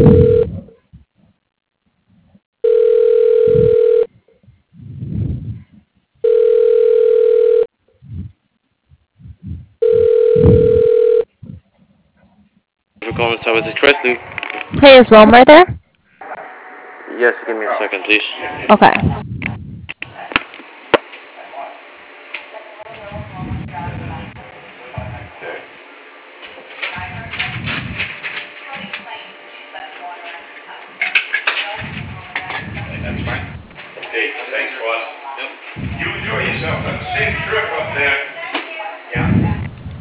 For calling Service Expressly. Hey, is Wilmer there? Yes, give me a second, please. Okay. That's fine. Hey, thanks, boss. Yep. You enjoy yourself. Have a safe trip up there. Yeah.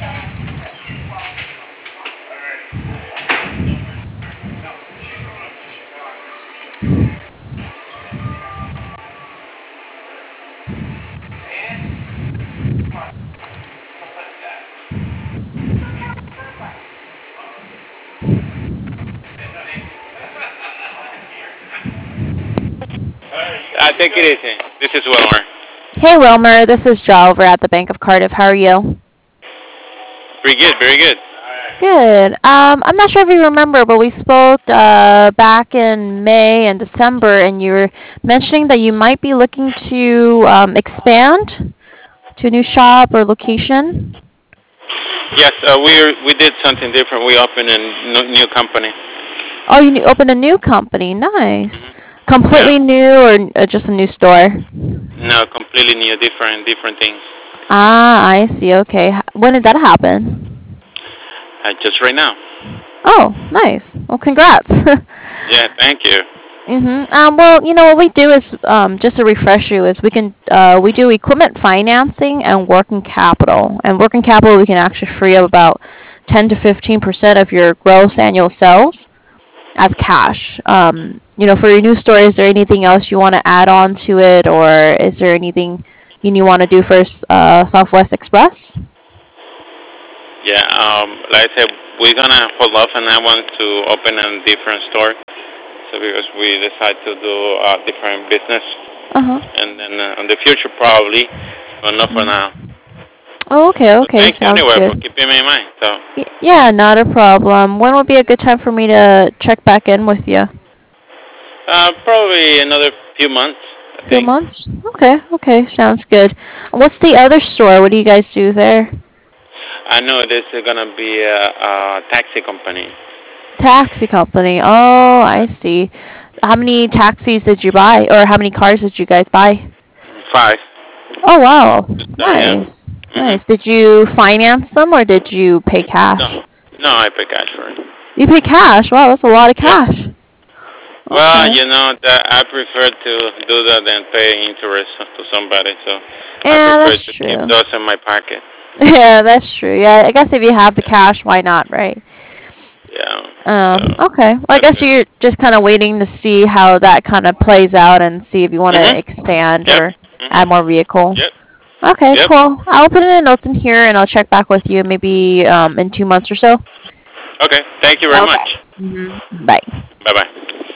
Take it easy. This is Wilmer. Hey, Wilmer. This is Jo over at the Bank of Cardiff. How are you? Pretty good, very good. Good. I'm not sure if you remember, but we spoke back in May and December, and you were mentioning that you might be looking to expand to a new shop or location. Yes, we did something different. We opened a new company. Oh, you opened a new company. Nice. Yeah. Completely new or just a new store? No, completely new, different things. Ah, I see. Okay. When did that happen? Just right now. Oh, nice. Well, congrats. Yeah, thank you. Well, what we do is, just to refresh you, is we do equipment financing and working capital. And working capital, we can actually free up about 10 to 15% of your gross annual sales as cash. For your new store, is there anything else you want to add on to it, or is there anything you want to do for Southwest Express? Yeah, like I said, we're gonna hold off on that one to open a different store. So because we decide to do a different business, Uh huh. and then in the future probably, but not for now. Oh, okay, So okay, thank you sounds anyway for good. keeping me in mind. So Yeah, not a problem. When would be a good time for me to check back in with you? probably another few months, I Few think. months? Okay, okay, sounds good. What's the other store? What do you guys do there? I know this is gonna be a taxi company. Taxi company. Oh, I see. How many taxis did you buy, or how many cars did you guys buy? 5. Oh, wow. Yeah. Nice. Mhm. Nice. Did you finance them or did you pay No, cash? no, I pay cash for it. You pay cash. Wow, that's a lot of Yeah. cash. Well, Okay. that I prefer to do that than pay interest to somebody. So I Yeah, prefer that's to keep true. those in my pocket. Yeah, that's true. Yeah, I guess if you have the Yeah. cash, why not, right? Yeah. So Okay. Well, I that's guess good. you're just kind of waiting to see how that kind of plays out and see if you want Mhm. to expand Yep. or Mhm. add more vehicle. Yep. Okay, Yep. cool. I'll put in notes in here and I'll check back with you maybe in 2 months or so. Okay. Thank you very Okay. much. Bye. Bye bye.